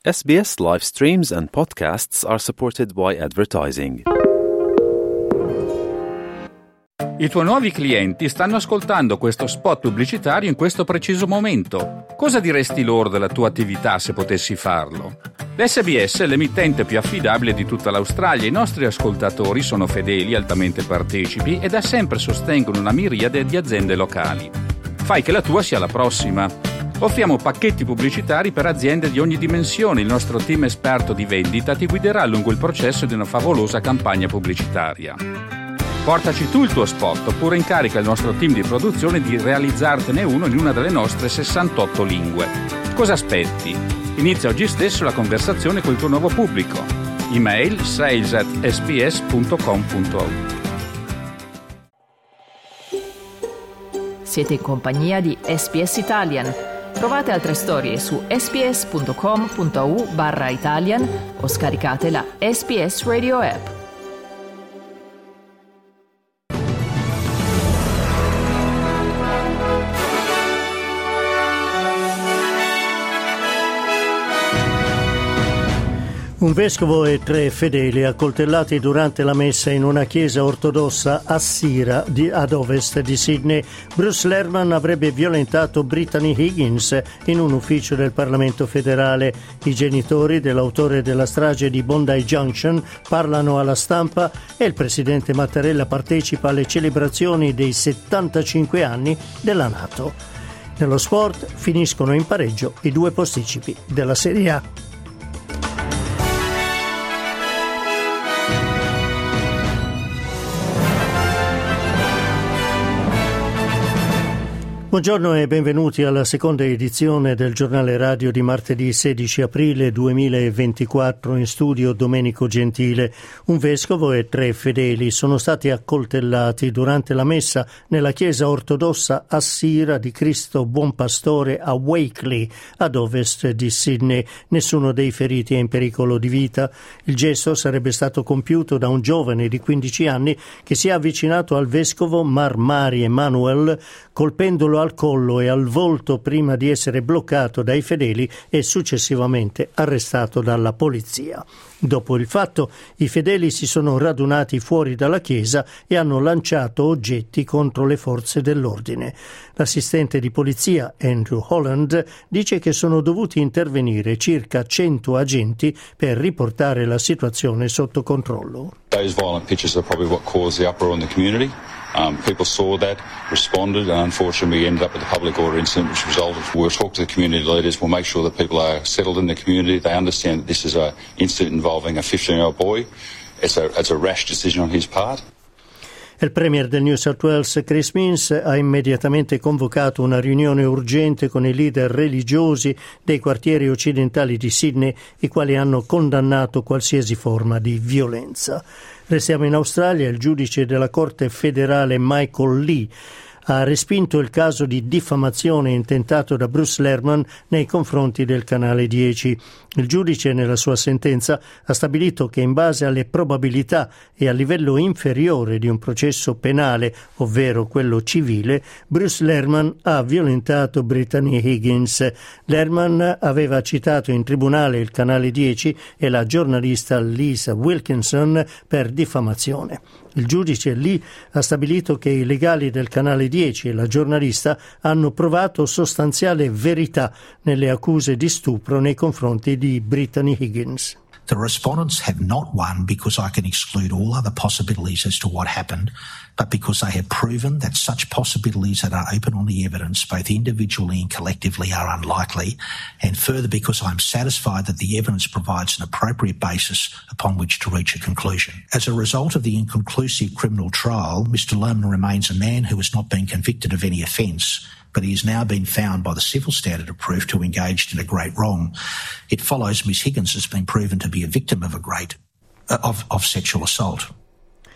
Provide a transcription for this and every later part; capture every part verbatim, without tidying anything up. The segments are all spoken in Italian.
S B S live streams and podcasts are supported by advertising. I tuoi nuovi clienti stanno ascoltando questo spot pubblicitario in questo preciso momento. Cosa diresti loro della tua attività se potessi farlo? L'S B S è l'emittente più affidabile di tutta l'Australia. I nostri ascoltatori sono fedeli, altamente partecipi e da sempre sostengono una miriade di aziende locali. Fai che la tua sia la prossima. Offriamo pacchetti pubblicitari per aziende di ogni dimensione. Il nostro team esperto di vendita ti guiderà lungo il processo di una favolosa campagna pubblicitaria. Portaci tu il tuo spot oppure incarica il nostro team di produzione di realizzartene uno in una delle nostre sessantotto lingue. Cosa aspetti? Inizia oggi stesso la conversazione col tuo nuovo pubblico. Email sales at s b s punto com punto a u. Siete in compagnia di S B S Italian. Trovate altre storie su sbs.com punto a u barra Italian o scaricate la S B S Radio app. Un vescovo e tre fedeli accoltellati durante la messa in una chiesa ortodossa a Sira, di, ad ovest di Sydney. Bruce Lehrmann avrebbe violentato Brittany Higgins in un ufficio del Parlamento federale. I genitori dell'autore della strage di Bondi Junction parlano alla stampa e il presidente Mattarella partecipa alle celebrazioni dei settantacinque anni della NATO. Nello sport finiscono in pareggio i due posticipi della Serie A. Buongiorno e benvenuti alla seconda edizione del giornale radio di martedì sedici aprile duemilaventiquattro. In studio Domenico Gentile. Un vescovo e tre fedeli sono stati accoltellati durante la messa nella chiesa ortodossa assira di Cristo Buon Pastore a Wakeley, ad ovest di Sydney. Nessuno dei feriti è in pericolo di vita. Il gesto sarebbe stato compiuto da un giovane di quindici anni che si è avvicinato al vescovo Mar Mari Emanuel colpendolo al collo e al volto prima di essere bloccato dai fedeli e successivamente arrestato dalla polizia. Dopo il fatto, i fedeli si sono radunati fuori dalla chiesa e hanno lanciato oggetti contro le forze dell'ordine. L'assistente di polizia, Andrew Holland, dice che sono dovuti intervenire circa cento agenti per riportare la situazione sotto controllo. Those violent pictures are probably what caused the uproar in the community. Um, people saw that, responded, and unfortunately we ended up with a public order incident which resulted. We'll talk to the community leaders, we'll make sure that people are settled in the community, they understand that this is an incident involving a fifteen-year-old boy. It's a, it's a rash decision on his part. Il premier del New South Wales, Chris Minns, ha immediatamente convocato una riunione urgente con i leader religiosi dei quartieri occidentali di Sydney, i quali hanno condannato qualsiasi forma di violenza. Restiamo in Australia. Il giudice della Corte federale Michael Lee ha respinto il caso di diffamazione intentato da Bruce Lehrmann nei confronti del Canale dieci. Il giudice nella sua sentenza ha stabilito che in base alle probabilità e a livello inferiore di un processo penale, ovvero quello civile, Bruce Lehrmann ha violentato Brittany Higgins. Lehrmann aveva citato in tribunale il Canale dieci e la giornalista Lisa Wilkinson per diffamazione. Il giudice Lee ha stabilito che i legali del Canale dieci e la giornalista hanno provato sostanziale verità nelle accuse di stupro nei confronti di Brittany Higgins. The respondents have not won because I can exclude all other possibilities as to what happened, but because they have proven that such possibilities that are open on the evidence, both individually and collectively, are unlikely, and further because I'm satisfied that the evidence provides an appropriate basis upon which to reach a conclusion. As a result of the inconclusive criminal trial, Mister Lehrmann remains a man who has not been convicted of any offence, but he has now been found by the civil standard of proof to have engaged in a great wrong. It follows Miss Higgins has been proven to be a victim of a great uh, of, of sexual assault.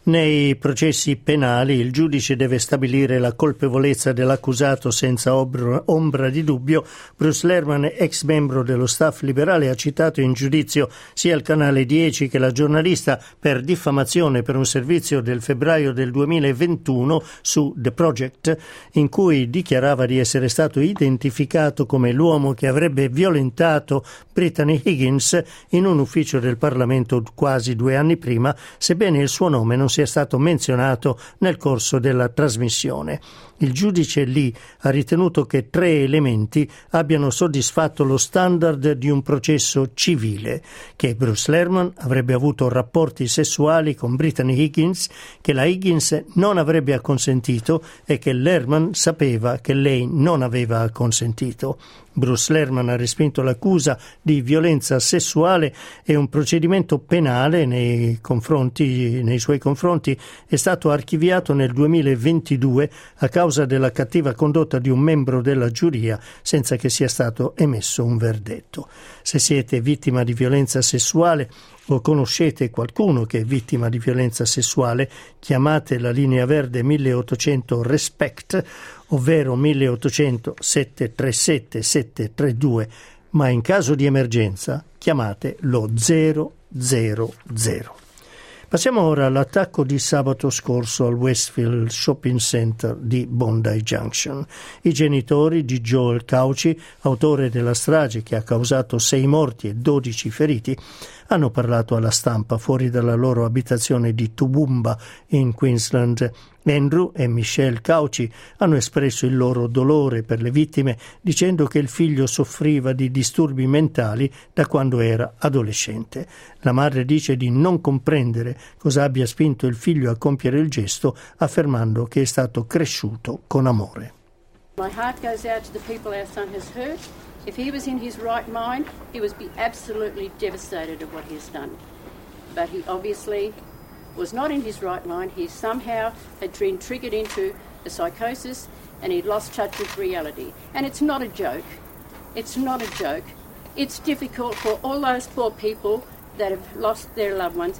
Nei processi penali il giudice deve stabilire la colpevolezza dell'accusato senza ombra di dubbio. Bruce Lerman, ex membro dello staff liberale, ha citato in giudizio sia il canale dieci che la giornalista per diffamazione per un servizio del febbraio del duemilaventuno su The Project, in cui dichiarava di essere stato identificato come l'uomo che avrebbe violentato Brittany Higgins in un ufficio del Parlamento quasi due anni prima, sebbene il suo nome non sia stato menzionato nel corso della trasmissione. Il giudice Lee ha ritenuto che tre elementi abbiano soddisfatto lo standard di un processo civile: che Bruce Lerman avrebbe avuto rapporti sessuali con Brittany Higgins, che la Higgins non avrebbe acconsentito e che Lerman sapeva che lei non aveva acconsentito. Bruce Lerman ha respinto l'accusa di violenza sessuale e un procedimento penale nei confronti, nei suoi confronti è stato archiviato nel duemilaventidue a causa della cattiva condotta di un membro della giuria senza che sia stato emesso un verdetto. Se siete vittima di violenza sessuale o conoscete qualcuno che è vittima di violenza sessuale, chiamate la linea verde milleottocento RESPECT, ovvero milleottocento sette tre sette sette tre due, ma in caso di emergenza chiamate lo zero zero zero. Passiamo ora all'attacco di sabato scorso al Westfield Shopping Center di Bondi Junction. I genitori di Joel Cauci, autore della strage che ha causato sei morti e dodici feriti, hanno parlato alla stampa fuori dalla loro abitazione di Toowoomba in Queensland. Andrew e Michelle Cauci hanno espresso il loro dolore per le vittime, dicendo che il figlio soffriva di disturbi mentali da quando era adolescente. La madre dice di non comprendere cosa abbia spinto il figlio a compiere il gesto, affermando che è stato cresciuto con amore. My heart goes out to the people our son has hurt. If he was in his right mind, he would be absolutely devastated at what he has done. But he obviously was not in his right mind. He somehow had been triggered into a psychosis and he'd lost touch with reality. And it's not a joke. It's not a joke. It's difficult for all those poor people that have lost their loved ones.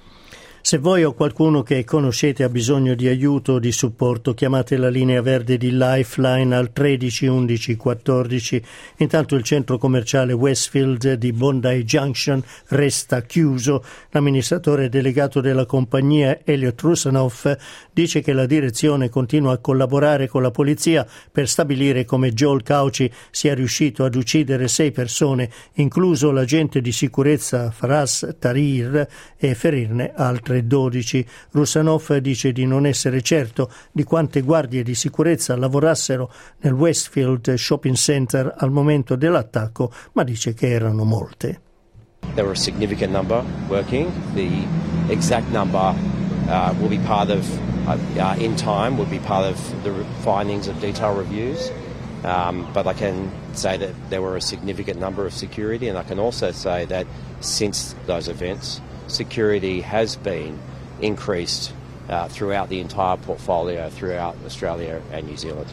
Se voi o qualcuno che conoscete ha bisogno di aiuto o di supporto, chiamate la linea verde di Lifeline al tredici undici quattordici. Intanto il centro commerciale Westfield di Bondi Junction resta chiuso. L'amministratore delegato della compagnia, Elliot Rusanoff, dice che la direzione continua a collaborare con la polizia per stabilire come Joel Cauci sia riuscito ad uccidere sei persone, incluso l'agente di sicurezza Faraz Tahrir, e ferirne altre dodici. Rusanoff dice di non essere certo di quante guardie di sicurezza lavorassero nel Westfield Shopping Center al momento dell'attacco, ma dice che erano molte. There were a significant number working. The exact number uh, will be part of, uh, in time, will be part of the findings of detailed reviews. Um, but I can say that there were a significant number of security, and I can also say that since those events, security has been increased uh, throughout the entire portfolio, throughout Australia and New Zealand.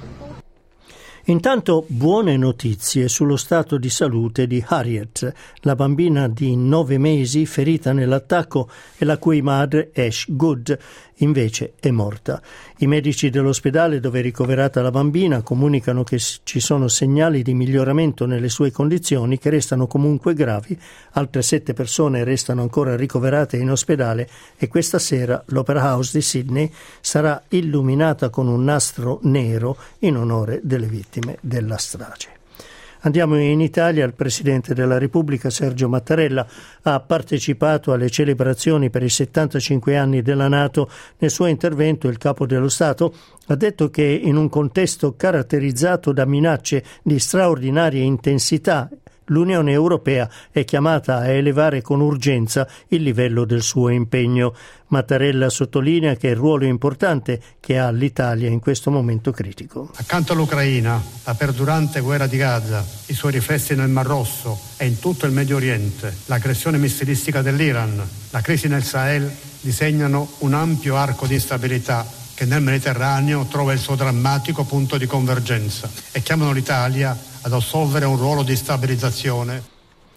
Intanto buone notizie sullo stato di salute di Harriet, la bambina di nove mesi ferita nell'attacco e la cui madre, Ash Good, invece è morta. I medici dell'ospedale dove è ricoverata la bambina comunicano che ci sono segnali di miglioramento nelle sue condizioni, che restano comunque gravi. Altre sette persone restano ancora ricoverate in ospedale e questa sera l'Opera House di Sydney sarà illuminata con un nastro nero in onore delle vittime della strage. Andiamo in Italia. Il Presidente della Repubblica, Sergio Mattarella, ha partecipato alle celebrazioni per i settantacinque anni della NATO. Nel suo intervento il Capo dello Stato ha detto che in un contesto caratterizzato da minacce di straordinaria intensità, l'Unione Europea è chiamata a elevare con urgenza il livello del suo impegno. Mattarella sottolinea che il ruolo importante che ha l'Italia in questo momento critico. Accanto all'Ucraina, la perdurante guerra di Gaza, i suoi riflessi nel Mar Rosso e in tutto il Medio Oriente, l'aggressione missilistica dell'Iran, la crisi nel Sahel disegnano un ampio arco di instabilità che nel Mediterraneo trova il suo drammatico punto di convergenza e chiamano l'Italia ad assolvere un ruolo di stabilizzazione.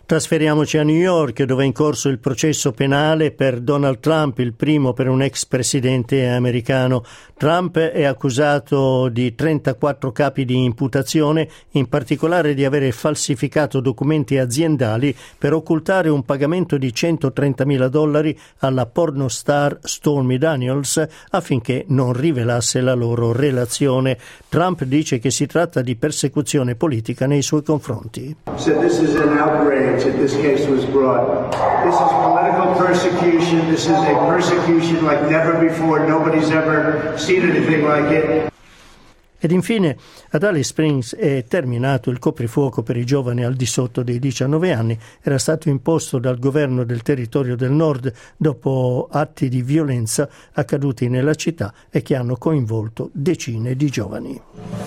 Trasferiamoci a New York, dove è in corso il processo penale per Donald Trump, il primo per un ex presidente americano. Trump è accusato di trentaquattro capi di imputazione, in particolare di avere falsificato documenti aziendali per occultare un pagamento di centotrentamila dollari alla pornostar Stormy Daniels affinché non rivelasse la loro relazione. Trump dice che si tratta di persecuzione politica nei suoi confronti. So this is an outrage that this case was brought. This is political persecution. This is a persecution like never before. Nobody's ever seen anything like it. Ed infine ad Alice Springs è terminato il coprifuoco per i giovani al di sotto dei diciannove anni. Era stato imposto dal governo del territorio del nord dopo atti di violenza accaduti nella città e che hanno coinvolto decine di giovani.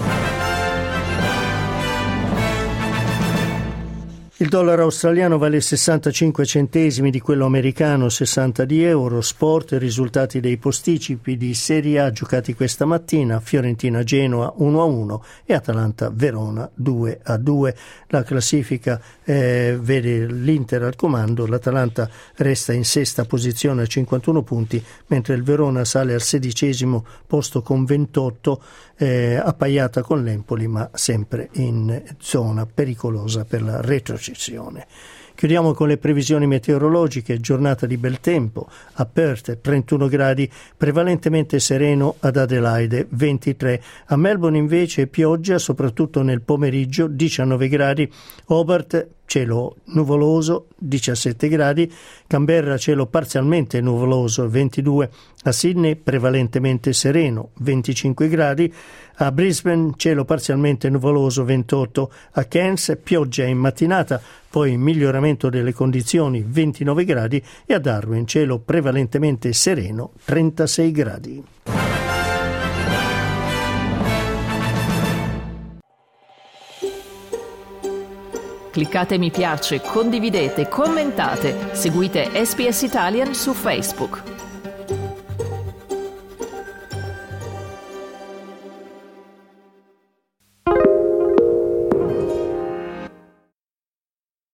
Il dollaro australiano vale sessantacinque centesimi di quello americano, sessanta di euro. Sport, risultati dei posticipi di Serie A giocati questa mattina: Fiorentina-Genoa uno a uno e Atalanta-Verona due a due. La classifica eh, vede l'Inter al comando, l'Atalanta resta in sesta posizione a cinquantuno punti, mentre il Verona sale al sedicesimo posto con ventotto, eh, appaiata con l'Empoli, ma sempre in zona pericolosa per la retrocessione. Chiudiamo con le previsioni meteorologiche. Giornata di bel tempo a Perth trentuno gradi, prevalentemente sereno ad Adelaide ventitré, a Melbourne invece pioggia soprattutto nel pomeriggio diciannove gradi, Hobart cielo nuvoloso diciassette gradi, Canberra cielo parzialmente nuvoloso ventidue, a Sydney prevalentemente sereno venticinque gradi, a Brisbane cielo parzialmente nuvoloso ventotto, a Cairns pioggia in mattinata, poi miglioramento delle condizioni ventinove gradi e a Darwin cielo prevalentemente sereno trentasei gradi. Cliccate mi piace, condividete, commentate, seguite S B S Italian su Facebook.